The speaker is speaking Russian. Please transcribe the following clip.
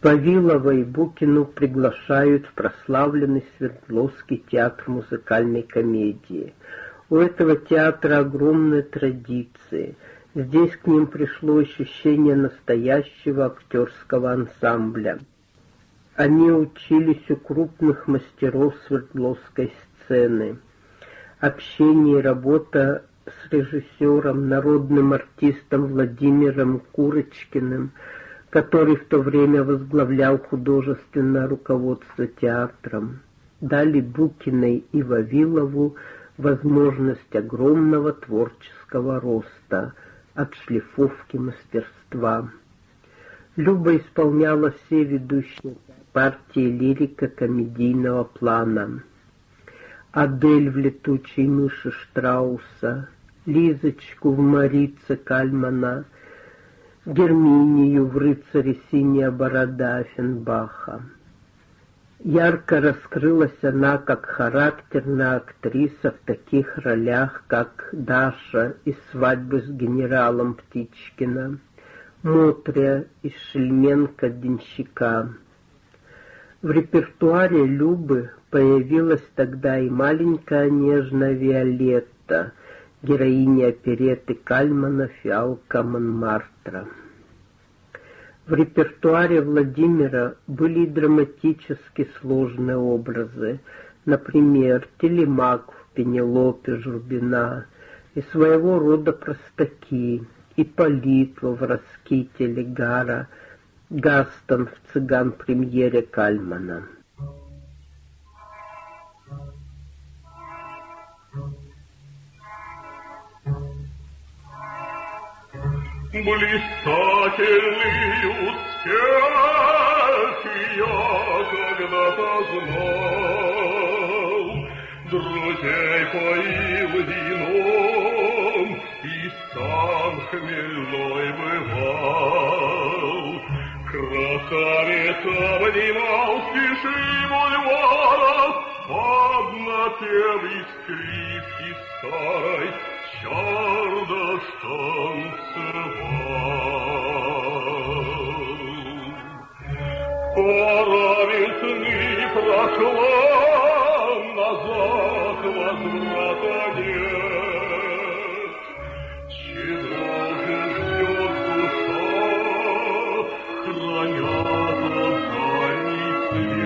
Вавилова и Букину приглашают в прославленный Свердловский театр музыкальной комедии. У этого театра огромные традиции. Здесь к ним пришло ощущение настоящего актерского ансамбля. Они учились у крупных мастеров Свердловской сцены. Общение и работа с режиссером, народным артистом Владимиром Курочкиным, который в то время возглавлял художественное руководство театром, дали Букиной и Вавилову возможность огромного творческого роста, отшлифовки мастерства. Люба исполняла все ведущие партии лирико-комедийного плана. Адель в «Летучей мыши» Штрауса, Лизочку в «Марице» Кальмана, Герминию в «Рыцаре синяя борода» Оффенбаха. Ярко раскрылась она как характерная актриса в таких ролях, как Даша из «Свадьбы с генералом» Птичкина, Мотря из Шельменко-Денщика. В репертуаре Любы появилась тогда и маленькая нежная Виолетта, героиня оперетты Кальмана «Фиалка Монмартра». В репертуаре Владимира были и драматически сложные образы, например, Телемак в «Пенелопе» Журбина, и своего рода простаки, Ипполит во «Воровские Телегара», Гастон в «Цыган-премьере» Кальмана. Блистательный успех я когда-то знал, друзей поил вином и сам хмельной бывал. Красавец обнимал пеший бульваров под напев скрипки старой, чардаш танцевал. Пора весны прошла, назад возврата нет. Чего же ждет душа, храня дальний свет?